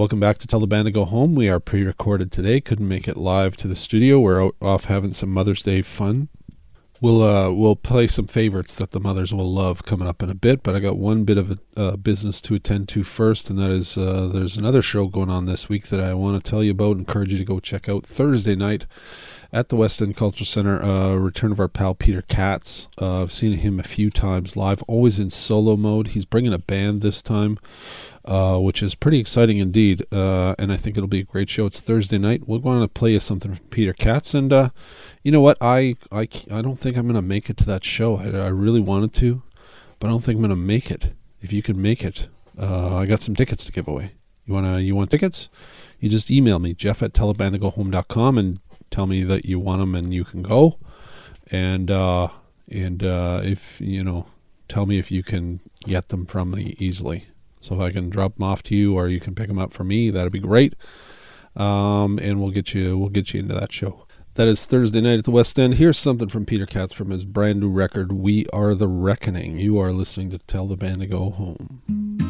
Welcome back to Tell the Band to Go Home. We are pre-recorded today. Couldn't make it live to the studio. We're off having some Mother's Day fun. We'll play some favorites that the mothers will love coming up in a bit, but I got one bit of business to attend to first, and that is there's another show going on this week that I want to tell you about. Encourage you to go check out Thursday night at the West End Cultural Center. Return of our pal Peter Katz. I've seen him a few times live, always in solo mode. He's bringing a band this time, which is pretty exciting indeed, and I think it'll be a great show. It's Thursday night. We're going to play you something from Peter Katz, and you know what? I don't think I'm going to make it to that show. I really wanted to, but I don't think I'm going to make it. If you can make it, I got some tickets to give away. You want tickets? You just email me, jeff@tellthebandtogohome.com, and tell me that you want them and you can go. And if tell me if you can get them from me easily. So if I can drop them off to you, or you can pick them up for me, that'd be great. And we'll get you into that show. That is Thursday night at the West End. Here's something from Peter Katz from his brand new record, We Are the Reckoning. You are listening to Tell the Band to Go Home.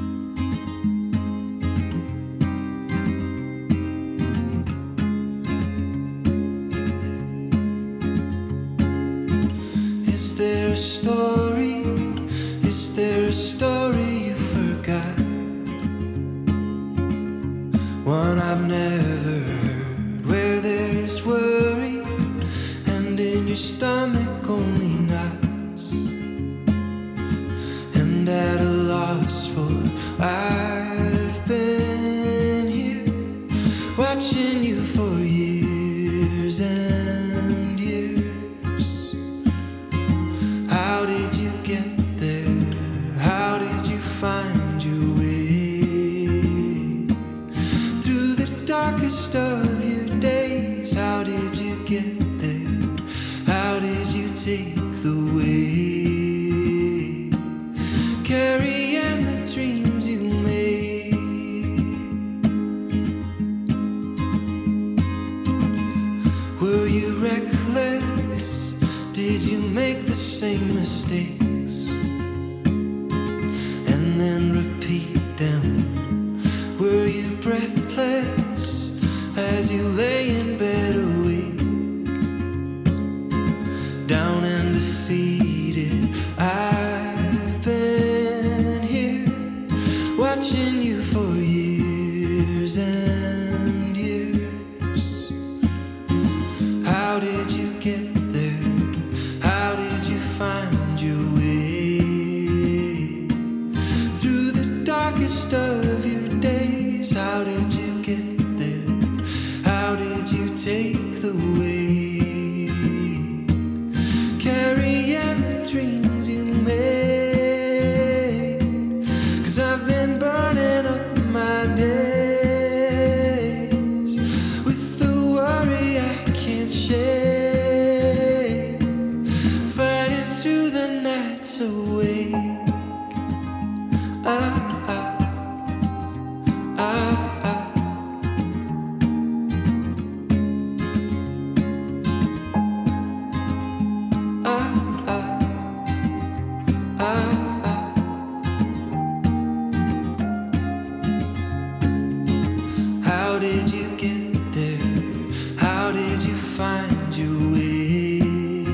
Is there a story? Is there a story you forgot? One I've never heard, where there is worry and in your stomach only knots, and at a loss for I've been here watching you for years and years. How did you get there? How did you find your way through the darkest of your days? How did you get there? How did you take the way, carrying the dreams you made? Were you reckless? Did you make the same mistakes and then repeat them? Were you breathless as you lay in bed awake, down and defeated? I've been here watching you for years and years. How did you get there? How did you find your way through the darkest of your days? How did you get there? How did you take the way, carrying the dreams you made? 'Cause I've been burning up my days with the worry I can't shake, fighting through the nights awake. How did you get there? How did you find your way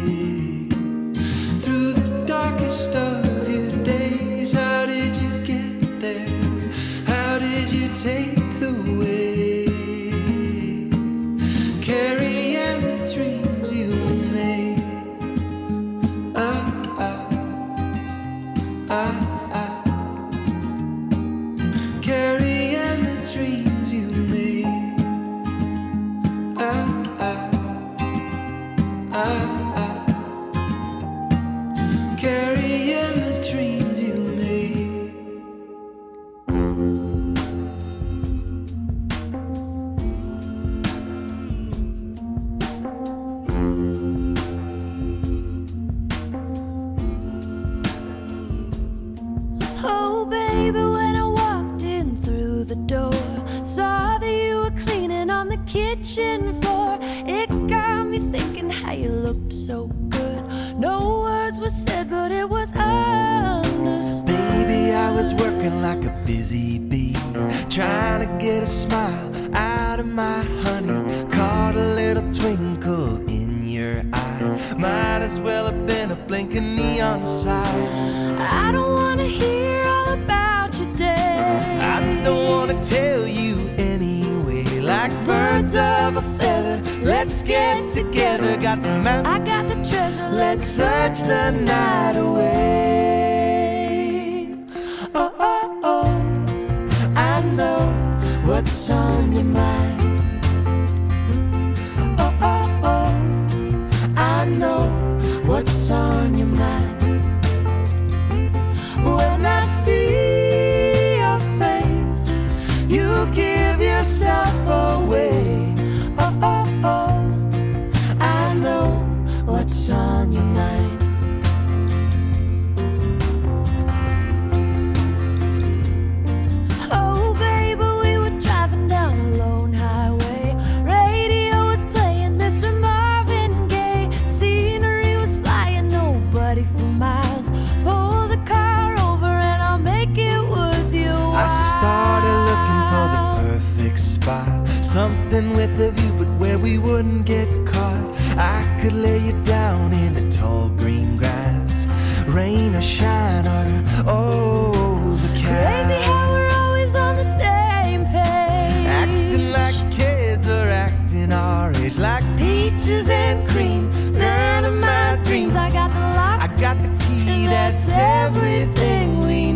through the darkest of your days? How did you get there? How did you take the way, carrying the dreams you made? Carrying the dreams you made. Carrying the dreams you made. Oh baby, when I walked in through the door, saw that you were cleaning on the kitchen floor. It got me thinking how you looked so good. No words were said, but it was understood. Baby, I was working like a busy bee, trying to get a smile out of my honey. Caught a little twinkle in your eye. Might as well have been a blinking neon sign. I don't wanna hear all about your day. I don't wanna tell you anyway. Like birds of a feather, let's get together. Got the map, I got the treasure. let's search the night away. Oh, oh, oh, I know what's on your mind. Oh, oh, oh, I know what's on your mind. When I see your face, you give yourself away. Oh, oh, oh, I know what's on your mind. Oh, baby, we were driving down a lone highway. Radio was playing Mr. Marvin Gaye. Scenery was flying, nobody for miles. Pull the car over and I'll make it worth your while. I started looking for the perfect spot, something with a view but where we wouldn't get caught. I could lay you down in the tall green grass, rain or shine or overcast. Crazy how we're always on the same page. Acting like kids or acting our age, like peaches and cream, none of my dreams. I got the lock, I got the key, that's everything we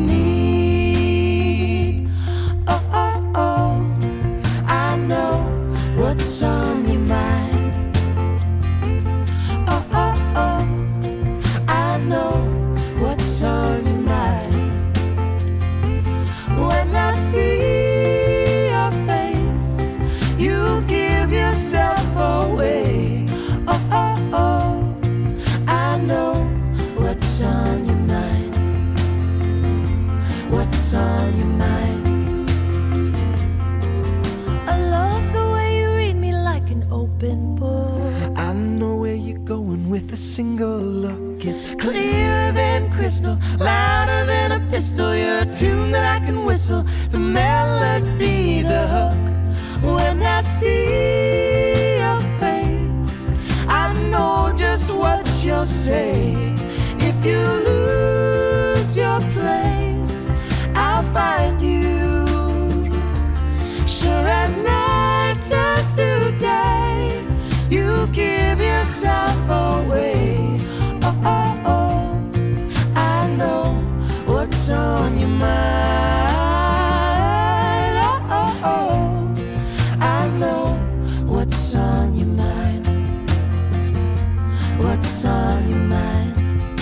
need. Oh, oh, oh, I know what's on your mind. Oh, oh, oh, I know what's on your mind. When I see your face, you give yourself away. Oh, oh, oh, I know what's on your mind. What's on your mind? I love the way you read me like an open book. I know where you're going with a single look. It's clearer than crystal, louder than a pistol. You're a tune that I can whistle, the melody, the hook. When I see your face, I know just what you'll say. If you lose your place, I'll find you. Sure as night turns to day, you give yourself away. Oh, oh, oh, I know what's on your mind. Oh, oh, oh, I know what's on your mind. What's on your mind?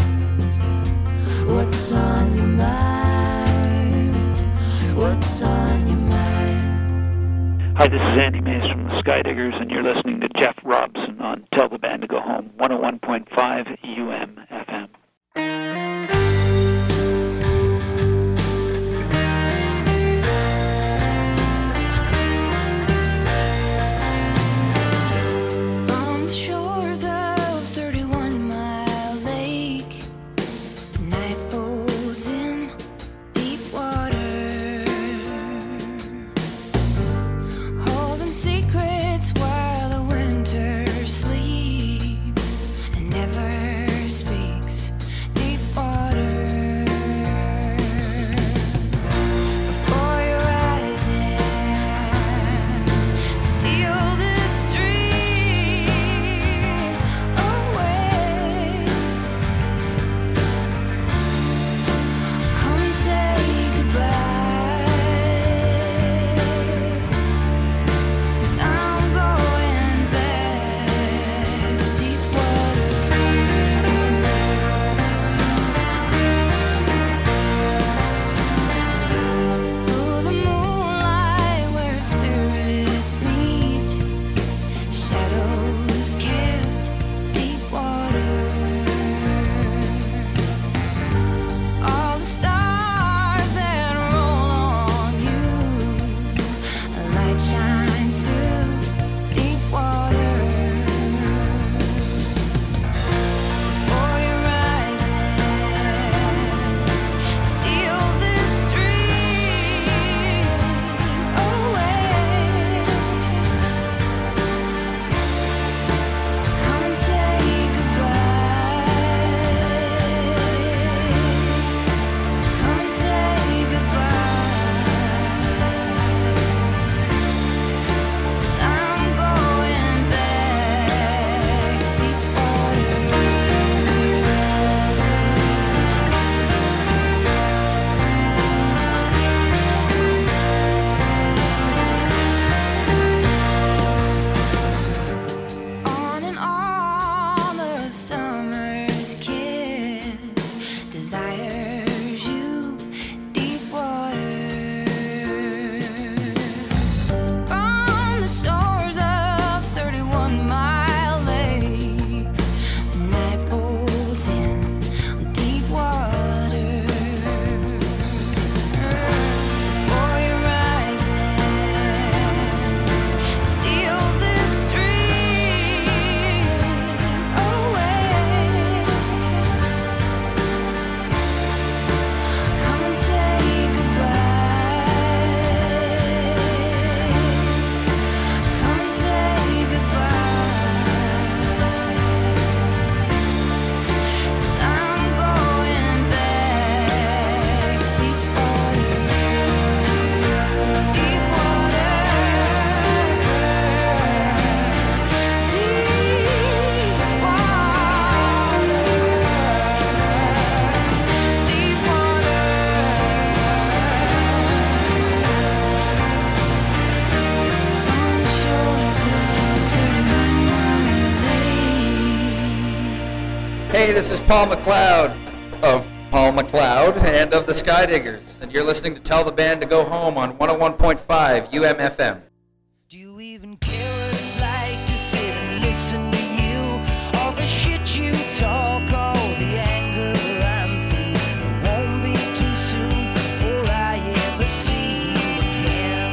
What's on your mind? What's on your mind? Hi, this is Andy Mays from the Skydiggers, and you're listening to Jeff Robson on Tell the Band to Go Home, 101.5 UM-FM. On the shores of 31 Mile Lake, night folds in deep water, holding secrets while the winter sleeps and never speaks. Hey, this is Paul McLeod of Paul McLeod and of the Skydiggers, and you're listening to Tell the Band to Go Home on 101.5 UMFM. Do you even care what it's like to sit and listen to you? All the shit you talk, all the anger I'm through. It won't be too soon before I ever see you again.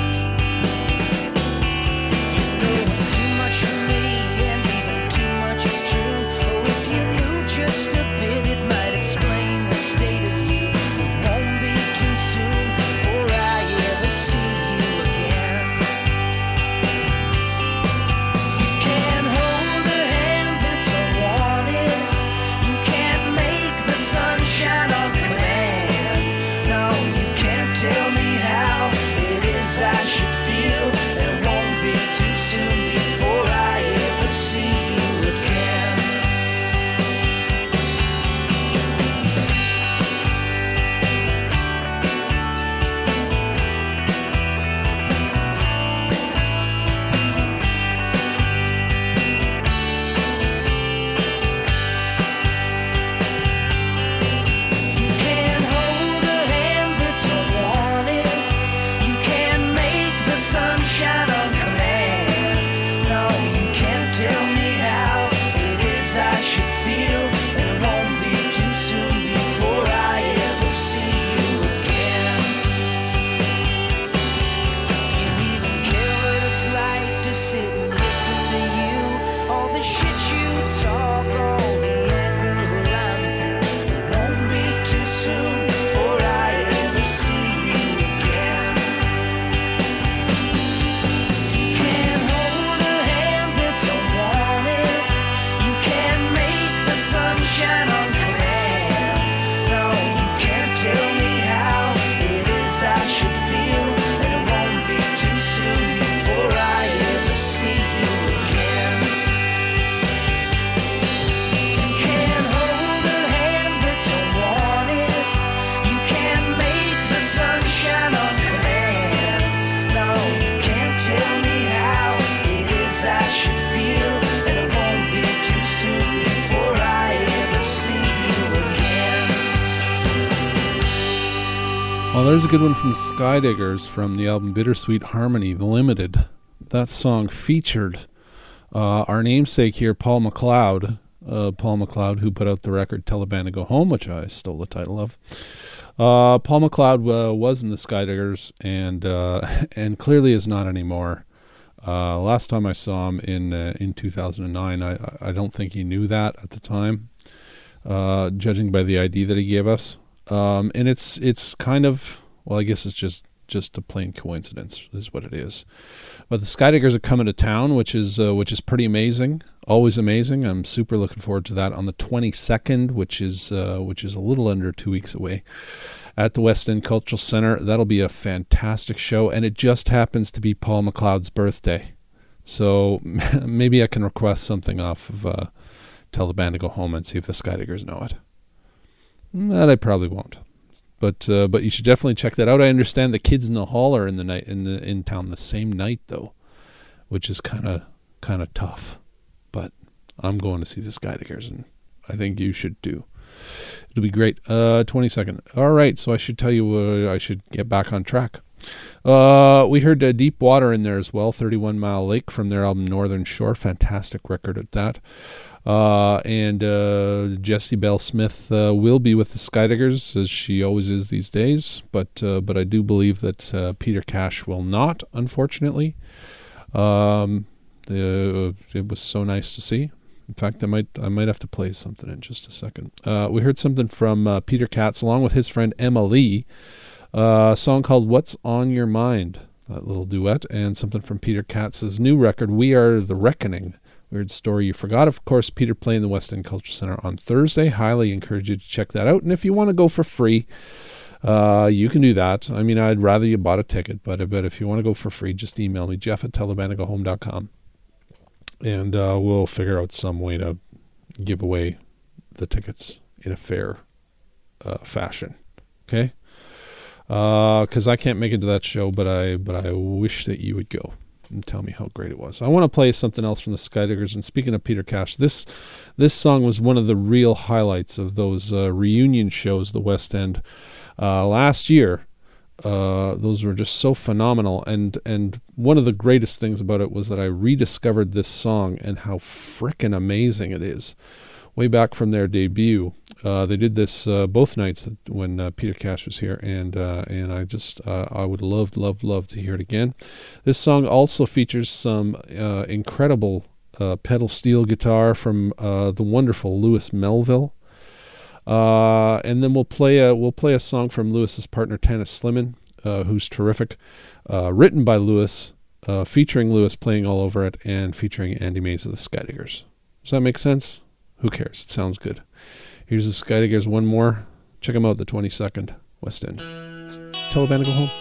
You know too much for me, and even too much is true. Oh, if you knew just a bit, it might explain the state of you. It won't be too soon before I ever see you again. You can't hold a hand that's unwanted. You can't make the sun shine on command. No, you can't tell me how it is I should feel. And it won't be too soon before I ever see you again. You can't hold a hand that's unwanted. You can't make the sun shine on command. No, you can't tell me how it is I should feel. And it won't be too soon before I ever see you again. You even care what it's like to sit and listen to you. All the shit you talk, all the anger I'm through. It won't be too soon before I ever see you again. You can't hold a hand that's unwanted. You can't make the sun shine on command. No, you can't tell me how it is I should feel. And it won't be too soon before I ever see you again. You can't hold a hand that's unwanted. You can't make the sun shine on command. No, you can't tell me how it is I should feel. And it won't be too soon before I ever see you again. Well, there's a good one from the Skydiggers from the album Bittersweet Harmony, The Limited. That song featured our namesake here, Paul McLeod. Paul McLeod, who put out the record Tell the Band to Go Home, which I stole the title of. Paul McLeod was in the Skydiggers and clearly is not anymore. Last time I saw him in 2009, I don't think he knew that at the time, judging by the ID that he gave us. And it's kind of, well, I guess it's just a plain coincidence is what it is. But the Skydiggers are coming to town, which is pretty amazing. Always amazing. I'm super looking forward to that on the 22nd, which is a little under 2 weeks away, at the West End Cultural Center. That'll be a fantastic show, and it just happens to be Paul McLeod's birthday. So maybe I can request something off of Tell the Band to Go Home and see if the Skydiggers know it. That I probably won't. But you should definitely check that out. I understand the Kids in the Hall are in town the same night though, which is kind of tough. But I'm going to see the Skydiggers, and I think you should too. It'll be great. 22nd. All right, so I should tell you I should get back on track. We heard Deep Water in there as well, 31 Mile Lake from their album Northern Shore. Fantastic record at that. And Jessie Belle Smith will be with the Skydiggers, as she always is these days. But I do believe that Peter Cash will not, unfortunately. It was so nice to see. In fact, I might have to play something in just a second. We heard something from Peter Katz along with his friend Emma Lee, a song called What's on Your Mind, that little duet, and something from Peter Katz's new record, We Are the Reckoning. Weird Story You Forgot. Of course, Peter playing the West End Culture Center on Thursday. Highly encourage you to check that out. And if you want to go for free, you can do that. I mean, I'd rather you bought a ticket, but if you want to go for free, just email me, jeff@tellthebandogohome.com. And we'll figure out some way to give away the tickets in a fair fashion. Okay? Because I can't make it to that show, but I wish that you would go. and tell me how great it was. I want to play something else from the Skydiggers. And speaking of Peter Cash, this song was one of the real highlights of those reunion shows, the West End, last year. Those were just so phenomenal. And one of the greatest things about it was that I rediscovered this song and how frickin' amazing it is. Way back from their debut, they did this both nights when Peter Cash was here, and I would love to hear it again. This song also features some incredible pedal steel guitar from the wonderful Louis Melville, and then we'll play a song from Louis's partner Tanis Slimani, who's terrific, written by Louis, featuring Louis playing all over it, and featuring Andy Mays of the Skydiggers. Does that make sense? Who cares? It sounds good. Here's the Skydiggers, one more. Check them out, the 22nd, West End. Tell the band to go home.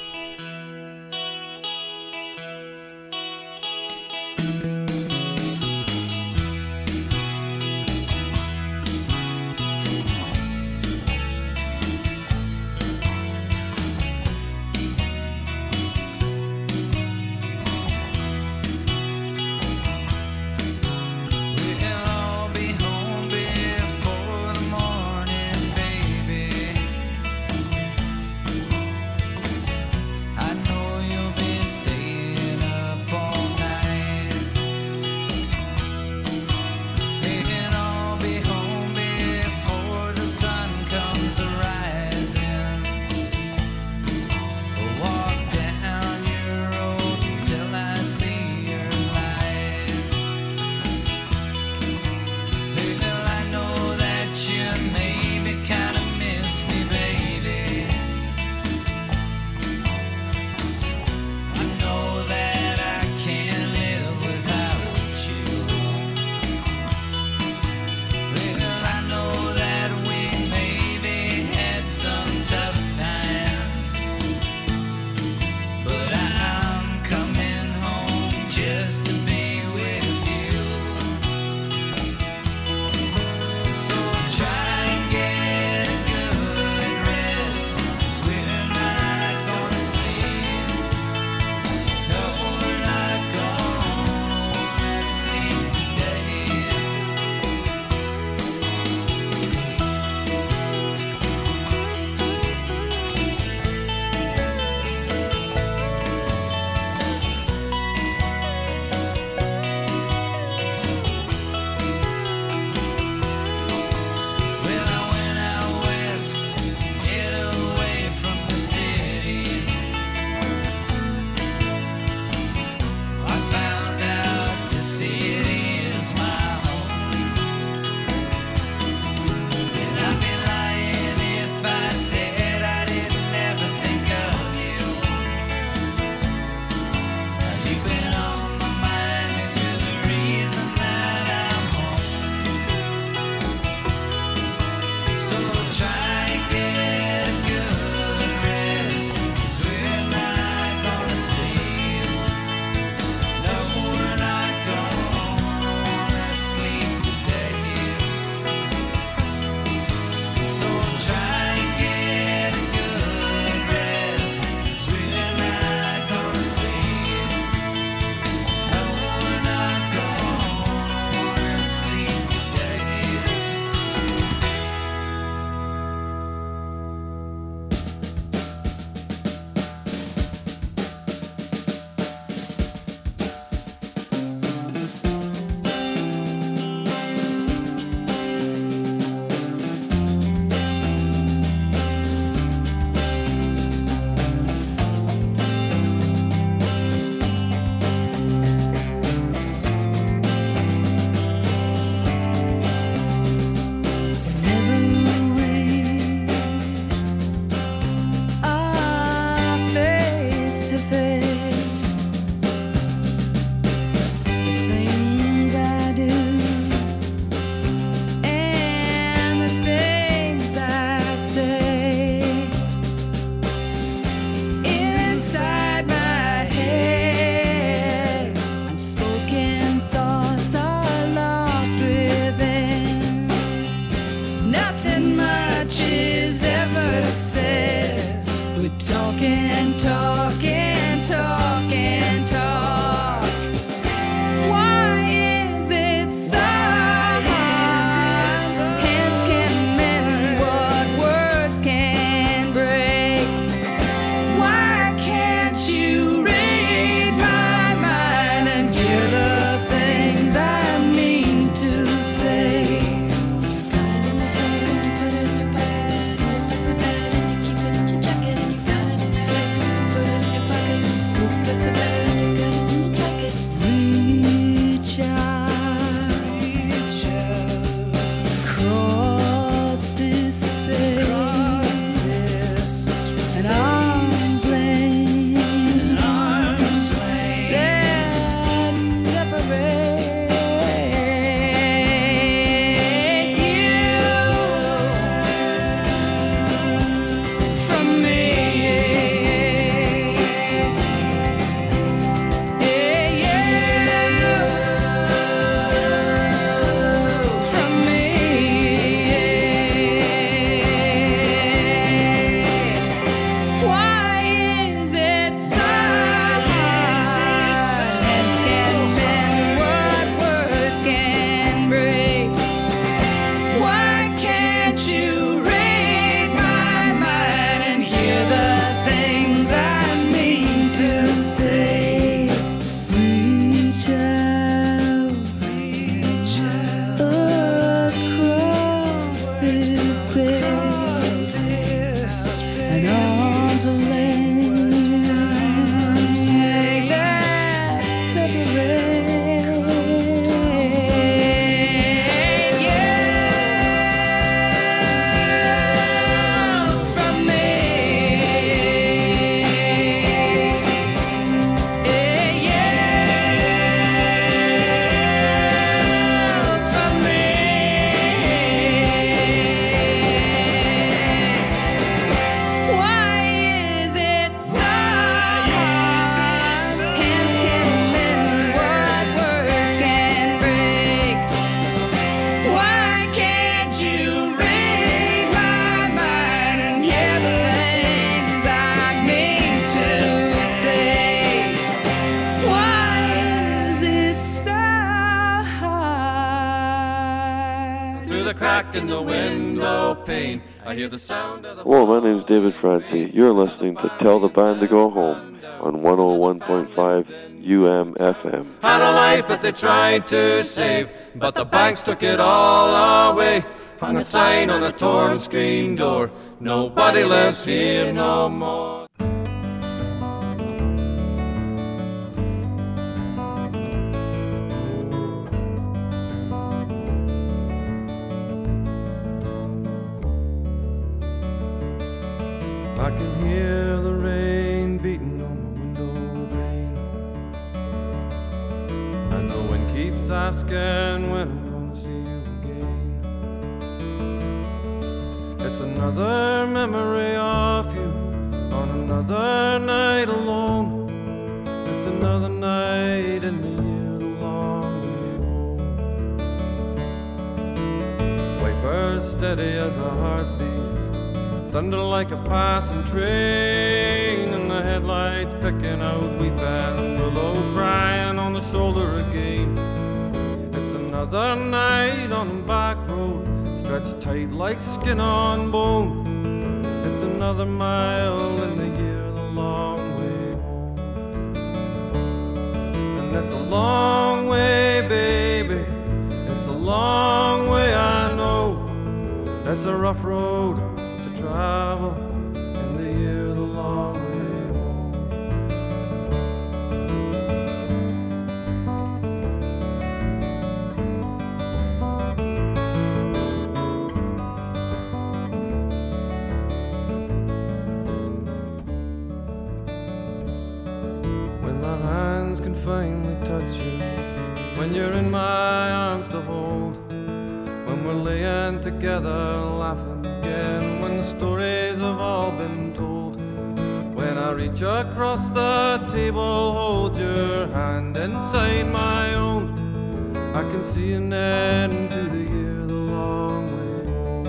in the window pane. I hear the sound of the... Hello, my name's David Francie. You're listening to Tell the Band to Go Home on 101.5 UMFM. Had a life that they tried to save, but the banks took it all away. Hung a sign on a torn screen door, nobody lives here no more. I can hear the rain beating on my window pane, and the wind keeps asking when I'm gonna see you again. It's another memory of you on another night alone. It's another night in the year, the long way home. Wipers steady as a heartbeat, thunder like a passing train, and the headlights picking out wheat and willow crying on the shoulder again. It's another night on a back road, stretched tight like skin on bone. It's another mile in the year, the long way home. And it's a long way, baby, it's a long way, I know. It's a rough road travel in the year, the long way home. When my hands can finally touch you, when you're in my arms to hold, when we're laying together laughing again, when the stories have all been told, when I reach across the table, hold your hand inside my own, I can see an end to the year, the long way home.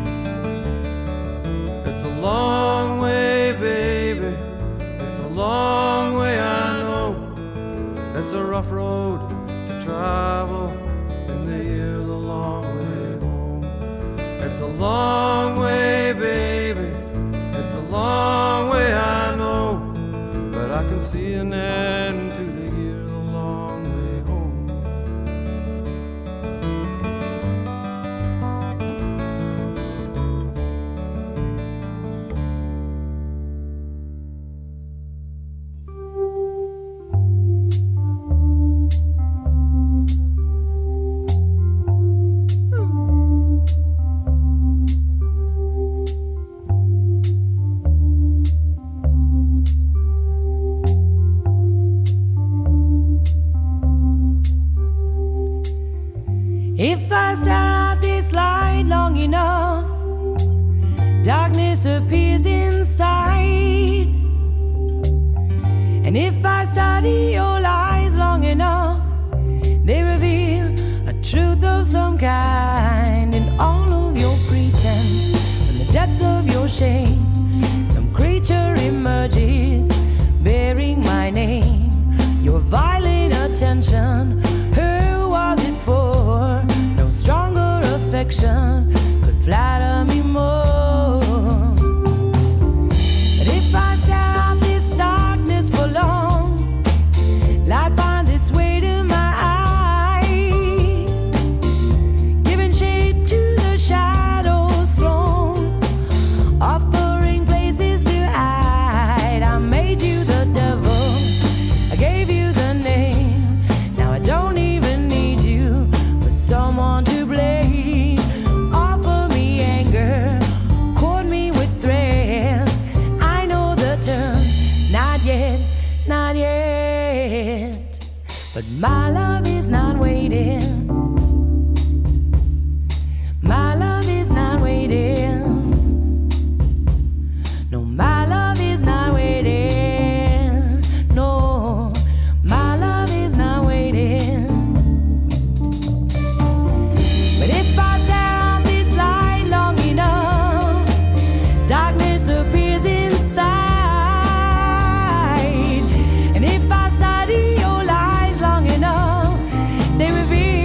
It's a long way, baby, it's a long way, I know. It's a rough road to travel in the year, the long way home. It's a long way, baby, it's a long way, I know, but I can see an end to the year, the long way home. If I stare at this light long enough, darkness appears inside. And if I study your lies long enough, they reveal a truth of some kind. In all of your pretense, from the depth of your shame, some creature emerges bearing my name. Your violent attention, who was it for? No stronger affection could flatter me more. But if I stare at this darkness for long, light finds its way to my eyes, giving shade to the shadows thrown, offering places to hide. I made you the devil, I gave you the name. Now I don't even need you for someone to blame. Offer me anger, cord me with threads. I know the terms, not yet, not yet. But my love is not waiting. My love is not waiting. No, my love is not waiting. No, my love is not waiting. But if I stare at this light long enough, darkness appears inside. And if I study your lies long enough, they reveal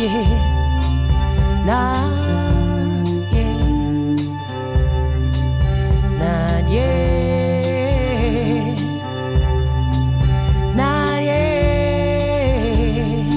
yet, not yet, not yet, not yet,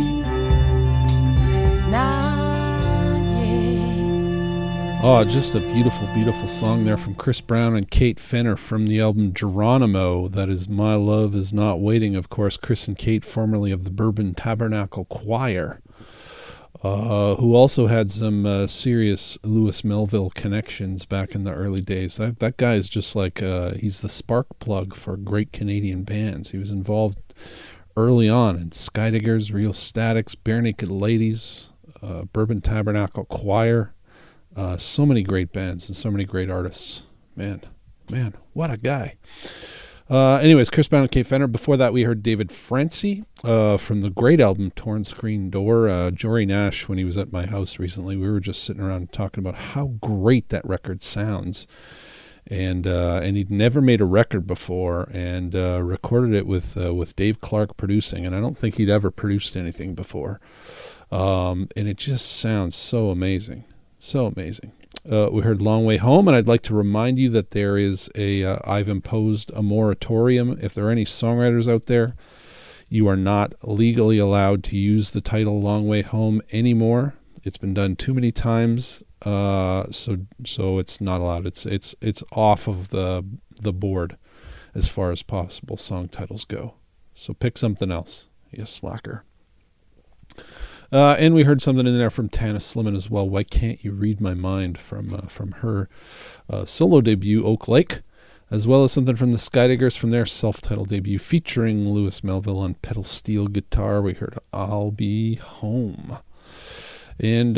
not yet. Oh, just a beautiful, beautiful song there from Chris Brown and Kate Fenner from the album Geronimo. That is My Love Is Not Waiting. Of course, Chris and Kate, formerly of the Bourbon Tabernacle Choir, who also had some serious Louis Melville connections back in the early days. That guy is just like, he's the spark plug for great Canadian bands. He was involved early on in Skydiggers, Real Statics, Bare Naked Ladies, Bourbon Tabernacle Choir. So many great bands and so many great artists. Man, what a guy. Anyways, Chris Brown and Kate Fenner. Before that, we heard David Francie from the great album Torn Screen Door. Jory Nash, when he was at my house recently, we were just sitting around talking about how great that record sounds. And he'd never made a record before, and recorded it with Dave Clark producing. And I don't think he'd ever produced anything before. And it just sounds so amazing. So amazing. We heard Long Way Home, and I'd like to remind you that there is I've imposed a moratorium. If there are any songwriters out there, you are not legally allowed to use the title Long Way Home anymore. It's been done too many times, so it's not allowed. It's off of the board as far as possible song titles go. So pick something else, you slacker. And we heard something in there from Tana Slimman as well. Why Can't You Read My Mind from her solo debut, Oak Lake, as well as something from the Skydiggers from their self-titled debut featuring Louis Melville on pedal steel guitar. We heard I'll Be Home. And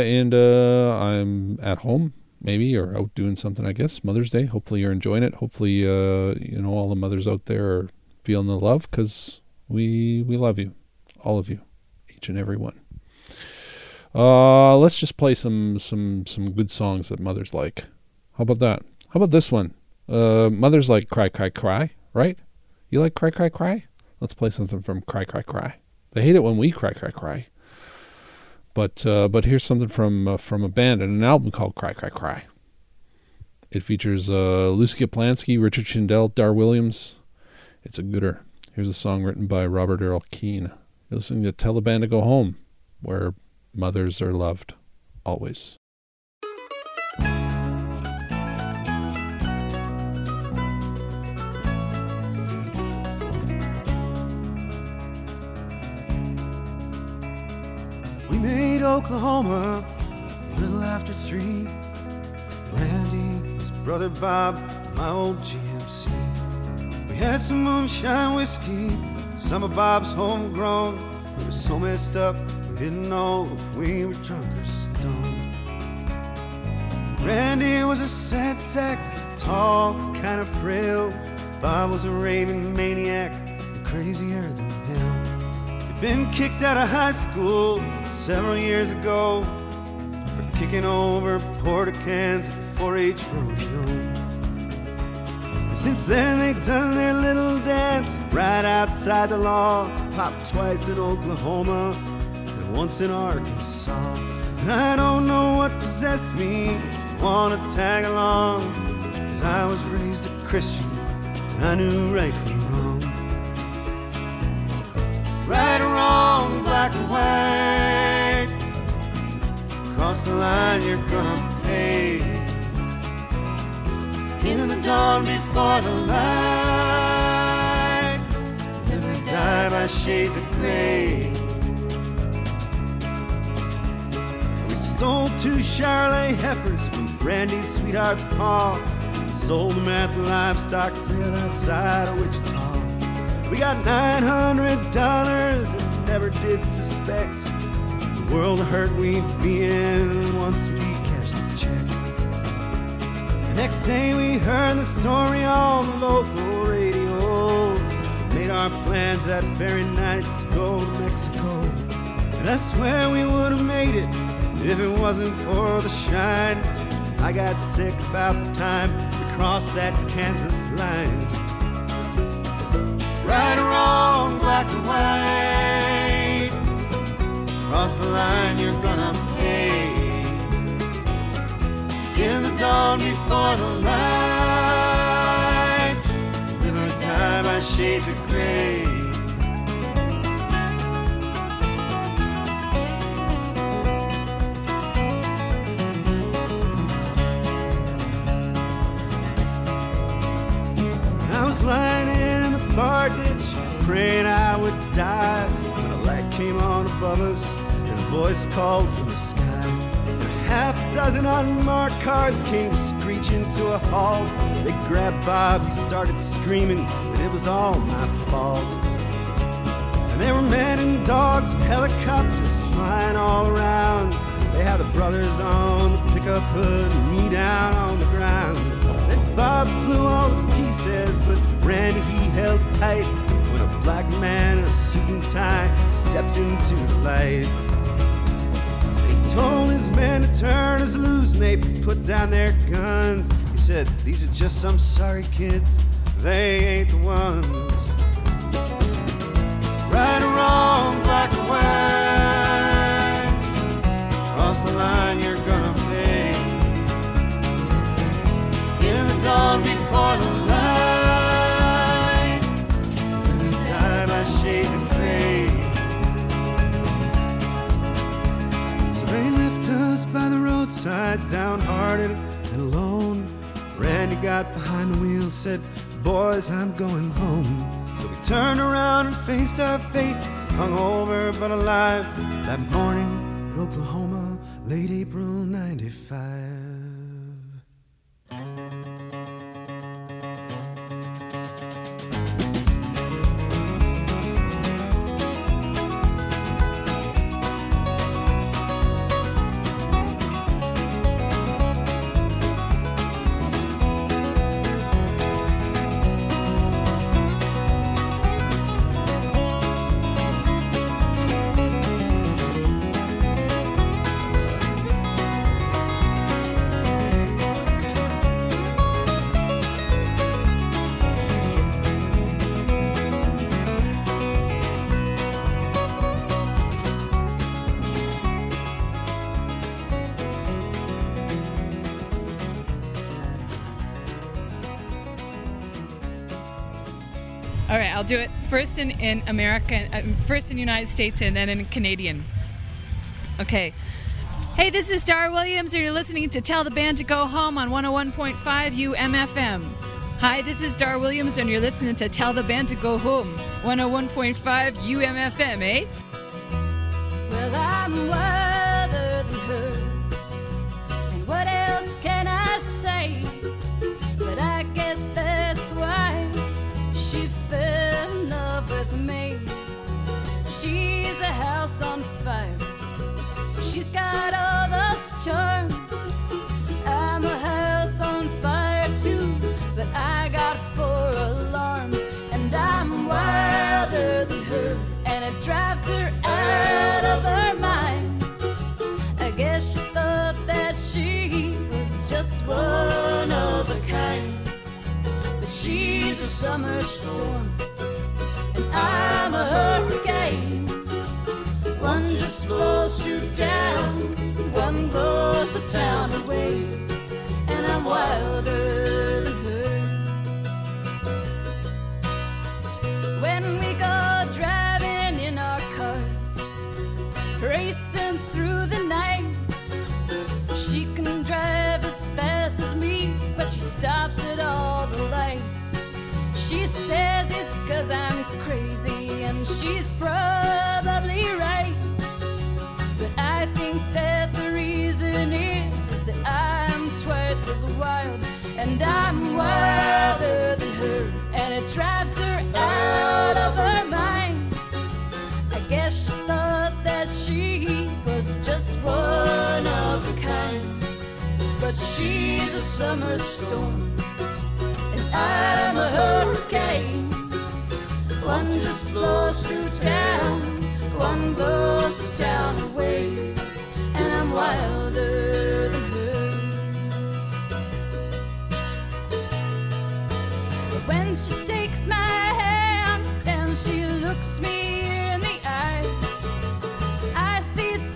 I'm at home, maybe, or out doing something, I guess. Mother's Day. Hopefully you're enjoying it. Hopefully, all the mothers out there are feeling the love, because we love you, all of you. Each and every one. Let's just play some good songs that mothers like. How about that? How about this one? Mothers like Cry, Cry, Cry, right? You like Cry, Cry, Cry? Let's play something from Cry, Cry, Cry. They hate it when we cry, cry, cry. But here's something from a band and an album called Cry, Cry, Cry. It features Lucy Kaplansky, Richard Shindell, Dar Williams. It's a gooder. Here's a song written by Robert Earl Keen. You're listening to Tell the Band to Go Home, where mothers are loved, always. We made Oklahoma a little after 3. Randy, his brother Bob, my old GMC. We had some moonshine whiskey, some of Bob's homegrown. We were so messed up, we didn't know if we were drunk or stoned. Randy was a sad sack, tall, kind of frail. Bob was a raving maniac, crazier than hell. He'd been kicked out of high school several years ago for kicking over porta cans at the 4-H rodeo. Since then they've done their little dance right outside the law. Popped twice in Oklahoma and once in Arkansas. And I don't know what possessed me to want to tag along, 'cause I was raised a Christian and I knew right from wrong. Right or wrong, black or white, cross the line you're gonna pay. In the dawn before the light, never die by shades of gray. We stole 2 Charolais heifers from Randy's sweetheart's paw, sold them at the livestock sale outside of Wichita. We got $900 and never did suspect the world of hurt we'd be in once we cashed the check. Next day we heard the story on the local radio. Made our plans that very night to go to Mexico. And I swear we would have made it if it wasn't for the shine. I got sick about the time we crossed that Kansas line. Right or wrong, black or white, Cross the line, you're gonna pay. In the dawn before the light, live or die by shades of gray. I was lying in the bar ditch, praying I would die, when a light came on above us and a voice called from the sky. And a half dozen unmarked cars came screeching to a halt. They grabbed Bob, he started screaming that it was all my fault. And there were men and dogs and helicopters flying all around. They had the brothers on the pickup hood and me down on the ground. Then Bob flew all to pieces, but Randy he held tight when a black man in a suit and tie stepped into the light. He told his men to turn us loose and they put down their guns. He said, these are just some sorry kids, they ain't the ones. Right or wrong, black or white, cross the line, you're gonna pay. In the dawn before the light, let it die by shades of gray. So they left us by the roadside, downhearted and alone. Randy got behind the wheel, said, boys, I'm going home. So we turned around and faced our fate, hungover but alive. That morning in Oklahoma, late April '95. All right, I'll do it first in American, first in United States and then in Canadian. Okay. Hey, this is Dar Williams, and you're listening to Tell the Band to Go Home on 101.5 UMFM. Hi, this is Dar Williams, and you're listening to Tell the Band to Go Home, 101.5 UMFM, eh? Well, I'm wilder than her, and what else can I say? But I guess that's why she fell in love with me. She's a house on fire, she's got all those charms. I'm a house on fire too, but I got 4 alarms. And I'm wilder than her, and it drives her out of her mind. I guess she thought that she was just one of a kind. But she's a summer storm, and I'm a hurricane. One just blows through town, one blows the town away. And I'm wilder than her. When we go driving in our cars, racing through the night, she can drive as fast as me, but she stops at all the lights. She says it's 'cause I'm crazy, and she's probably right. But I think that the reason is that I'm twice as wild, and I'm wilder than her, and it drives her out of her mind. I guess she thought that she was just one of a kind. But she's a summer storm, and I'm a hurricane. One just blows through town, one blows the town away. And I'm wilder than her. But when she takes my hand and she looks me in the eye, I see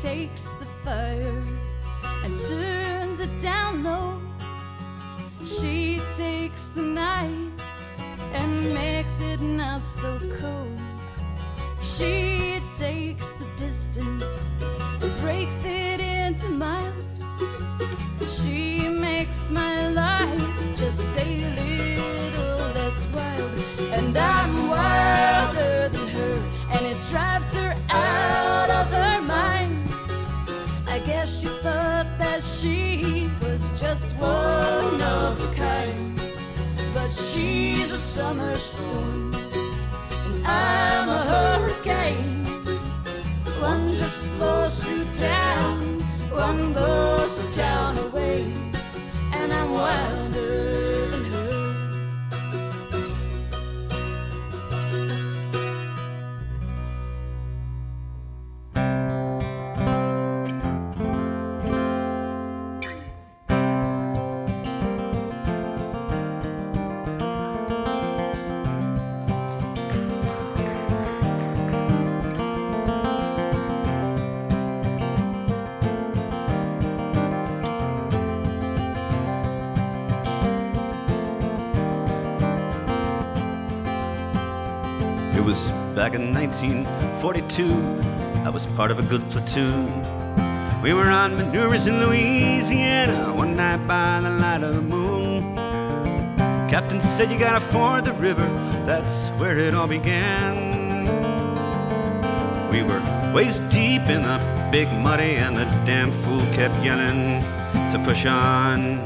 takes the fire and turns it down low. She takes the night and makes it not so cold. She takes the distance and breaks it into miles. She makes my life just a little less wild. And I'm wilder than her, and it drives her out of her mind. I guess she thought that she was just one of a kind. But she's a summer storm, and I'm a hurricane. One just blows through town, one blows the town away, and I'm wilder than her. Back in 1942, I was part of a good platoon. We were on maneuvers in Louisiana one night by the light of the moon. Captain said you gotta ford the river, that's where it all began. We were waist deep in the big muddy, and the damn fool kept yelling to push on.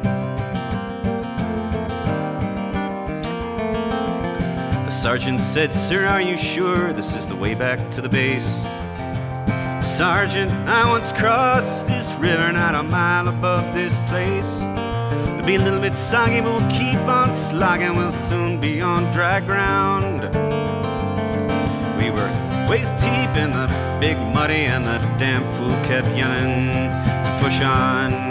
Sergeant said, "Sir, are you sure this is the way back to the base?" "Sergeant, I once crossed this river not a mile above this place. It'll be a little bit soggy, but we'll keep on slogging. We'll soon be on dry ground." We were waist deep in the big muddy, and the damn fool kept yelling to push on.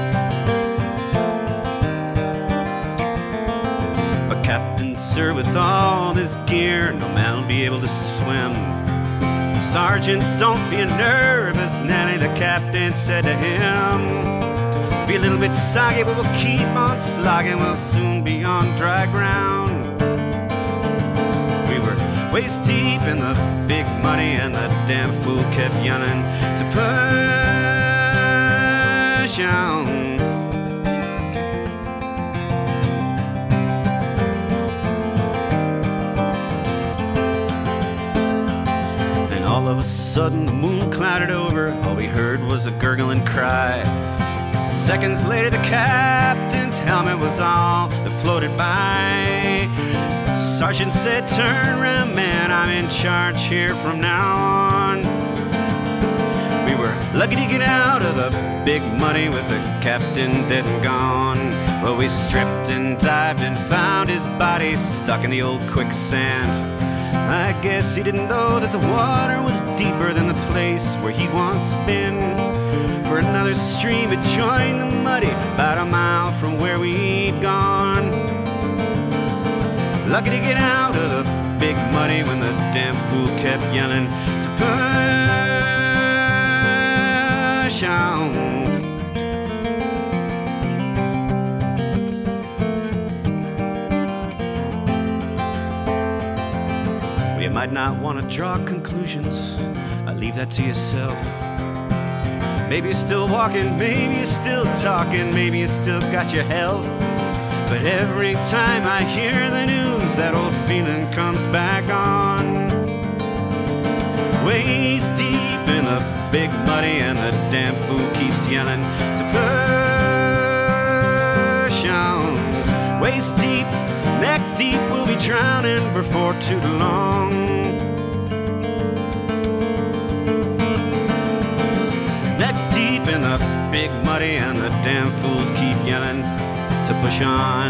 "Captain, sir, with all this gear, no man will be able to swim." "Sergeant, don't be nervous, Nelly," the captain said to him. "Be a little bit soggy, but we'll keep on slogging. We'll soon be on dry ground." We were waist deep in the big muddy, and the damn fool kept yelling to push on. All of a sudden the moon clouded over, all we heard was a gurgling cry. Seconds later the captain's helmet was all that floated by. Sergeant said, "Turn around, man, I'm in charge here from now on." We were lucky to get out of the big muddy with the captain dead and gone. Well, we stripped and dived and found his body stuck in the old quicksand. I guess he didn't know that the water was deeper than the place where he'd once been. For another stream had joined the muddy about a mile from where we'd gone. Lucky to get out of the big muddy when the damn fool kept yelling to push on. You might not want to draw conclusions, I leave that to yourself. Maybe you're still walking, maybe you're still talking, maybe you still got your health. But every time I hear the news, that old feeling comes back on. Waist deep in the big muddy, and the damn fool keeps yelling to push on. Waist deep, neck deep, we'll be drowning before too long. Neck deep in the big muddy, and the damn fools keep yelling to push on.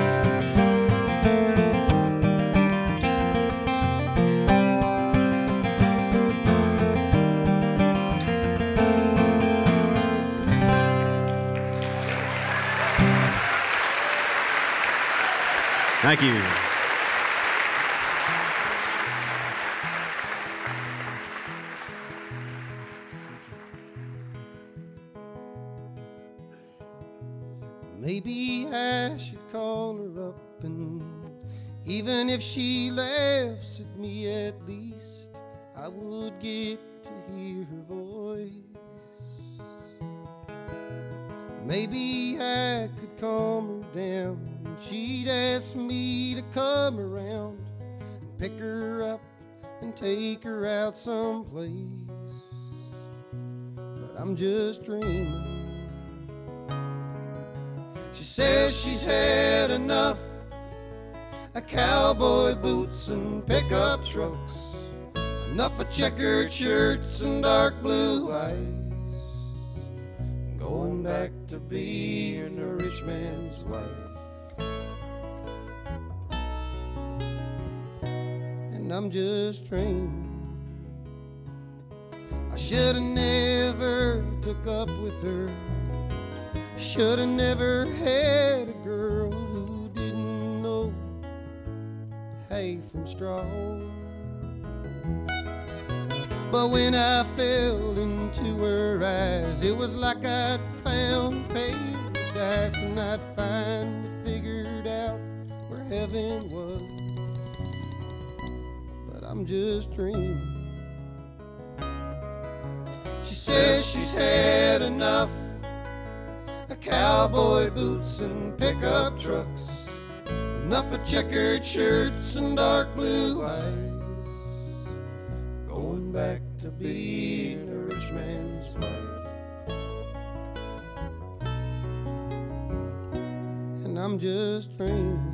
Thank you. Maybe I should call her up, and even if she laughs at me, at least I would get to hear her voice. Maybe I could calm her down, and she'd ask me to come around and pick her up and take her out someplace. But I'm just dreaming. She says she's had enough of cowboy boots and pickup trucks, enough of checkered shirts and dark blue eyes, going back to being a rich man's wife. And I'm just dreaming. I should have never took up with her. Should have never had a girl who didn't know hay from straw. But when I fell into her eyes, it was like I'd found paradise, and I'd finally figured out where heaven was. But I'm just dreaming. She says she's had enough of cowboy boots and pickup trucks, enough of checkered shirts and dark blue eyes, going back to being a rich man's wife. And I'm just dreaming.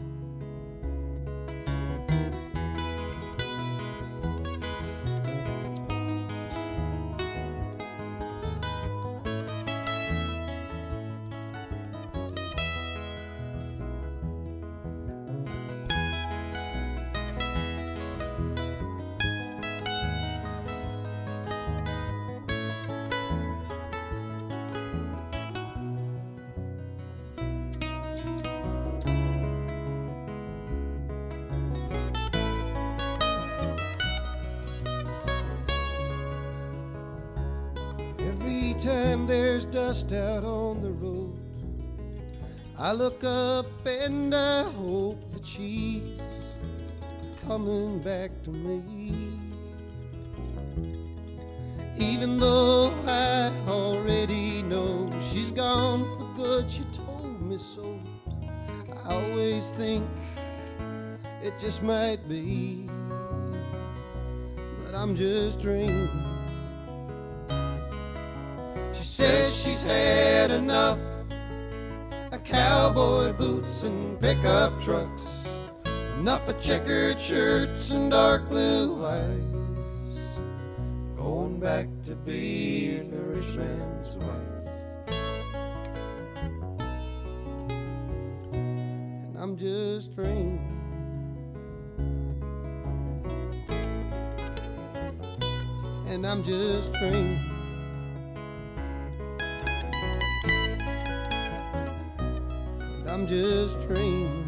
Every time there's dust out on the road, I look up and I hope that she's coming back to me. Even though I already know she's gone for good, she told me so. I always think it just might be, but I'm just dreaming. She says she's had enough of cowboy boots and pickup trucks, enough of checkered shirts and dark blue eyes, going back to being a rich man's wife. And I'm just dreaming. And I'm just dreaming. I'm just dreaming.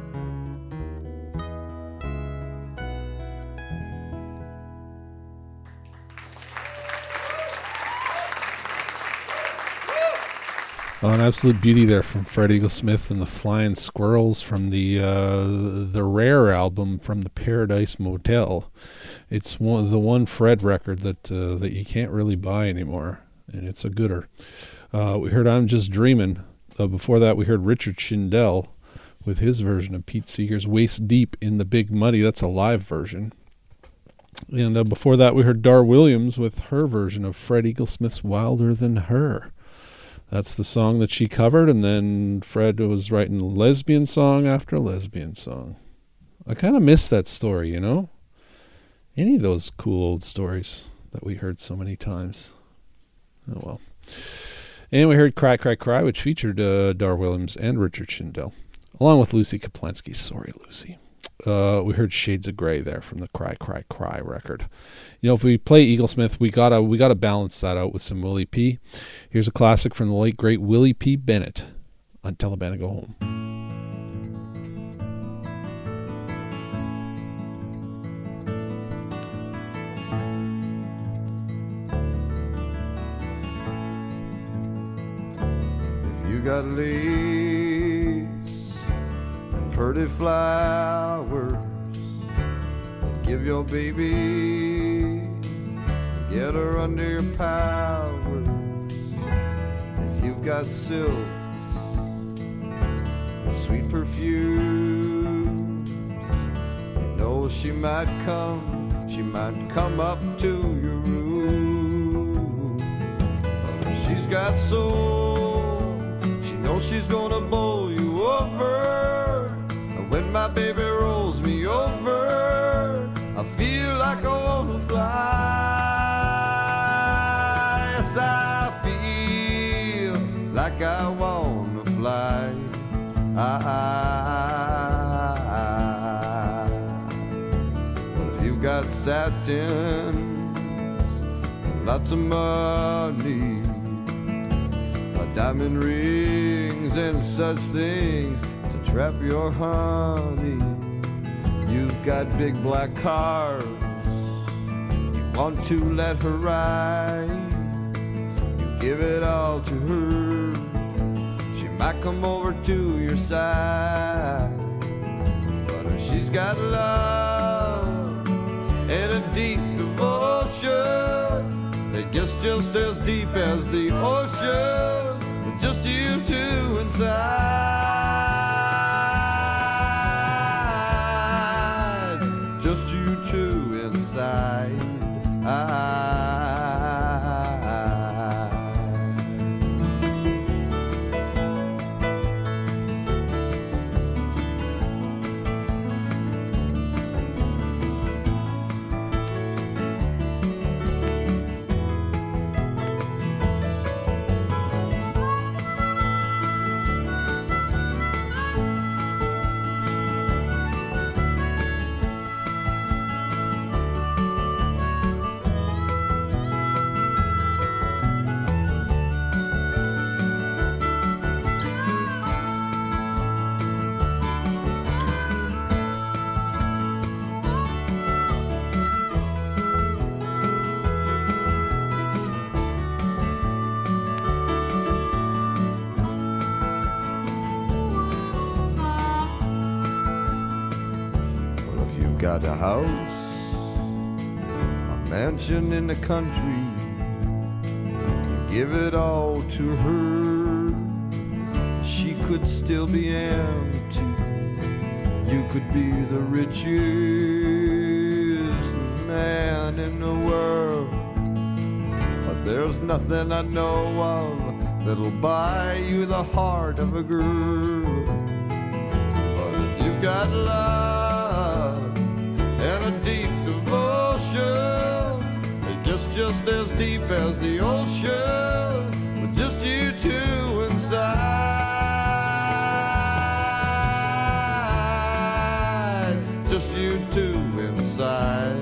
Oh, an absolute beauty there from Fred Eaglesmith and the Flying Squirrels from the Rare album from the Paradise Motel. It's the one Fred record that you can't really buy anymore, and it's a gooder. We heard "I'm Just Dreamin'." Before that, we heard Richard Shindell with his version of Pete Seeger's "Waist Deep in the Big Muddy." That's a live version. And before that, we heard Dar Williams with her version of Fred Eaglesmith's "Wilder Than Her." That's the song that she covered, and then Fred was writing lesbian song after lesbian song. I kind of miss that story, you know? Any of those cool old stories that we heard so many times. Oh, well. And we heard Cry, Cry, Cry, which featured Dar Williams and Richard Shindell, along with Lucy Kaplansky. Sorry, Lucy. We heard Shades of Grey there from the Cry, Cry, Cry record. You know, if we play Eaglesmith, we gotta balance that out with some Willie P. Here's a classic from the late, great Willie P. Bennett on Tell the Band to Go Home. You got lace and pretty flowers. Give your baby, get her under your power. If you've got silks and sweet perfume, you know she might come up to your room. But if she's got soul, she knows she's gonna bowl you over. And when my baby rolls me over, I feel like I wanna fly. Yes, I feel like I wanna fly. But if you've got satin, lots of money, diamond rings and such things to trap your honey. You've got big black cars you want to let her ride. You give it all to her, she might come over to your side. But if she's got love and a deep devotion, it gets just as deep as the ocean, with just you two inside, just you two inside. Got a house, a mansion in the country, you give it all to her, she could still be empty. You could be the richest man in the world, but there's nothing I know of that'll buy you the heart of a girl. But if you've got love and a deep devotion, it gets just as deep as the ocean, with just you two inside, just you two inside.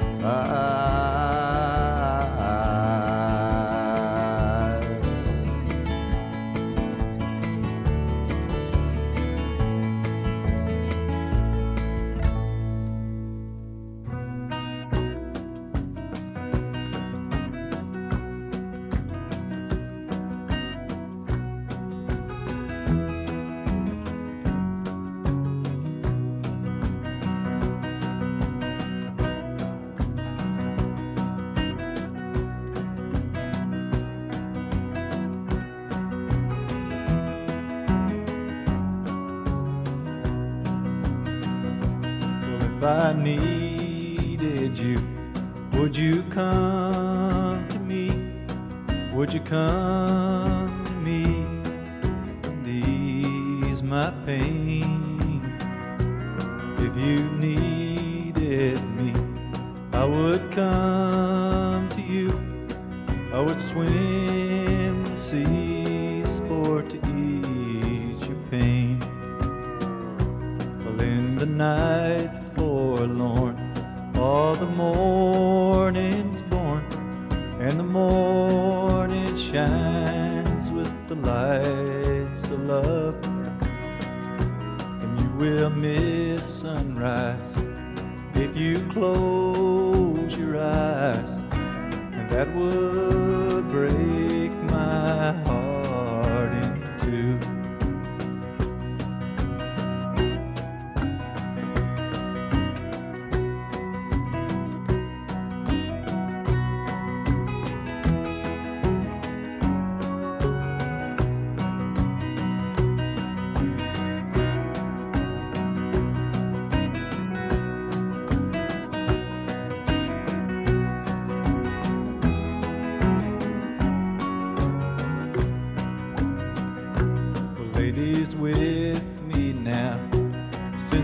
If I needed you, would you come to me? Would you come to me and ease my pain? If you needed me, I would come to you. I would swim the seas for to ease your pain. Well, in the night forlorn, all the morning's born, and the morning shines with the lights of love. And you will miss sunrise if you close your eyes, and that would break my heart in two.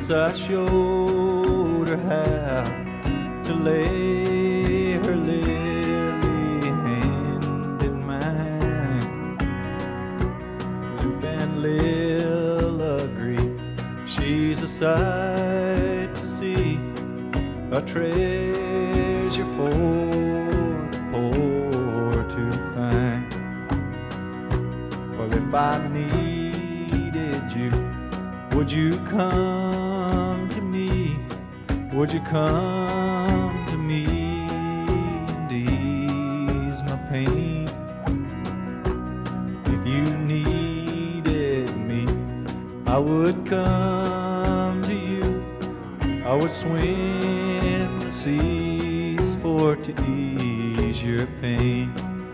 since I showed her how to lay her lily hand in mine. Luke and Lil agree she's a sight to see, a treasure for the poor to find. Well, if I needed you, would you come to me? Would you come to me and ease my pain? If you needed me, I would come to you. I would swim the seas for to ease your pain.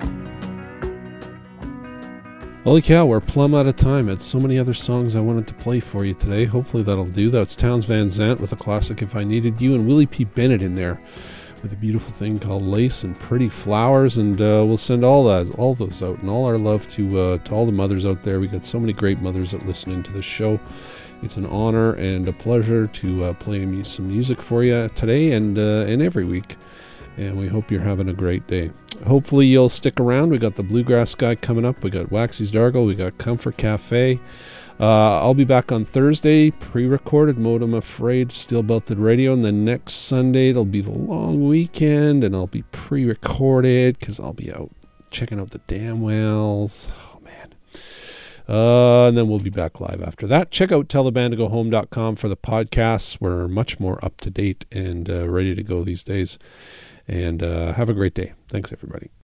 Holy cow, we're plumb out of time. I had so many other songs I wanted to play for you today. Hopefully that'll do. That's Townes Van Zandt with a classic If I Needed You, and Willie P. Bennett in there with a beautiful thing called Lace and Pretty Flowers. And we'll send all those out, and all our love to all the mothers out there. We got so many great mothers that listen into this show. It's an honor and a pleasure to play some music for you today and every week. And we hope you're having a great day. Hopefully you'll stick around. We got the Bluegrass Guy coming up. We got Waxy's Dargle. We got Comfort Cafe. I'll be back on Thursday, pre-recorded mode, I'm afraid, Steel Belted Radio. And then next Sunday, it'll be the long weekend, and I'll be pre-recorded because I'll be out checking out the dam wells. Oh, man. And then we'll be back live after that. Check out tellthebandtogohome.com for the podcasts. We're much more up to date and ready to go these days. And have a great day. Thanks, everybody.